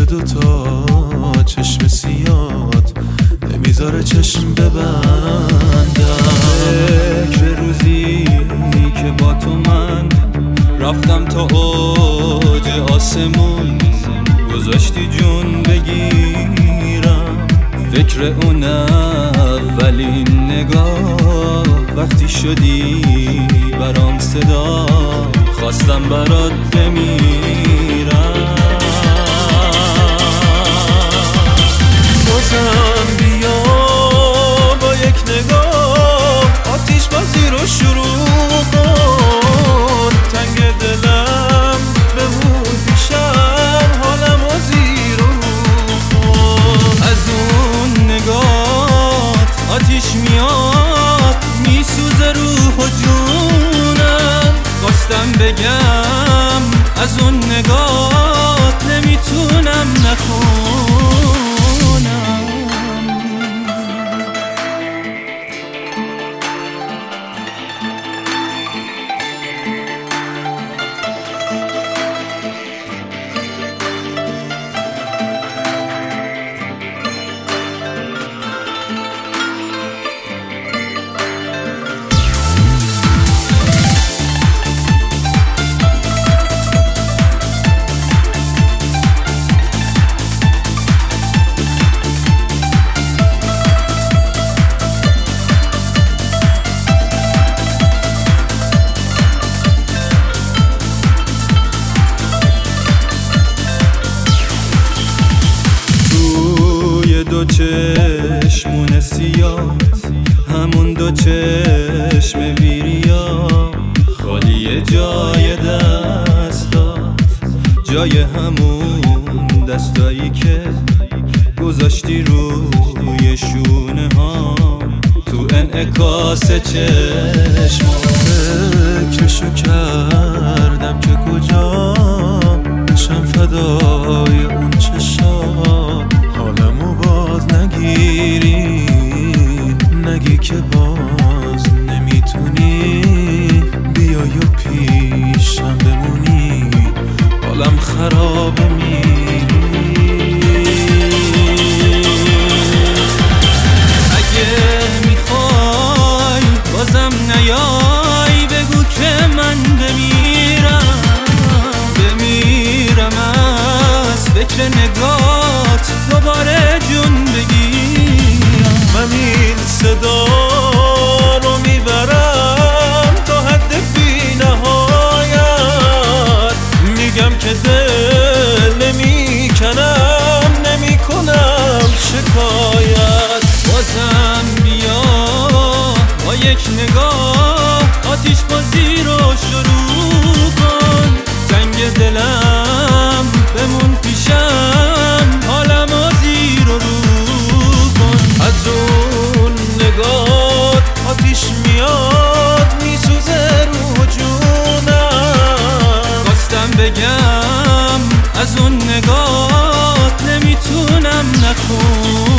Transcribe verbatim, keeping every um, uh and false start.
دوتا چشم سیاد نمیذاره چشم ببندم. فکر روزی که با تو من رفتم تا اوج آسمون، گذاشتی جون بگیرم. فکر اون اولین نگاه وقتی شدی برام صدا، خواستم برات بمیرم. بازم بیا با یک نگاه آتیش بازی رو شروع کن. تنگ دلم بمون پیشم، حالم و زیر و کن. از اون نگات آتیش میاد میسوزه روح و جونم. خواستم بگم از اون نگات نمیتونم نخونم. دو چشمون سیاد، همون دو چشم ویریا، خالی جای دستات، جای همون دستایی که گذاشتی روی شونه ها تو انعکاس چشم. فکرشو کردم که کجا بشم فدای اون چشات. حالمو باد نگیری، نگی که باز نمیتونی بیای و پیشم بمونی. حالم خرابه میری. اگه میخوای بازم نیای بگو که من بمیرم. بمیرم از فکر نگات دوباره جون بگیرم. من این صدا رو میبرم تا حد بی نهایت. میگم که دل نمیکنم، نمیکنم شکایت. بازم بیا با یک نگاه آتیش بازی رو شروع کن. تنگ دلم بمون پیشم، حالم و زیر و رو کن. از اون نگات آتیش میاد میسوزه رو جونم. خواستم بگم از اون نگات نمیتونم نخونم.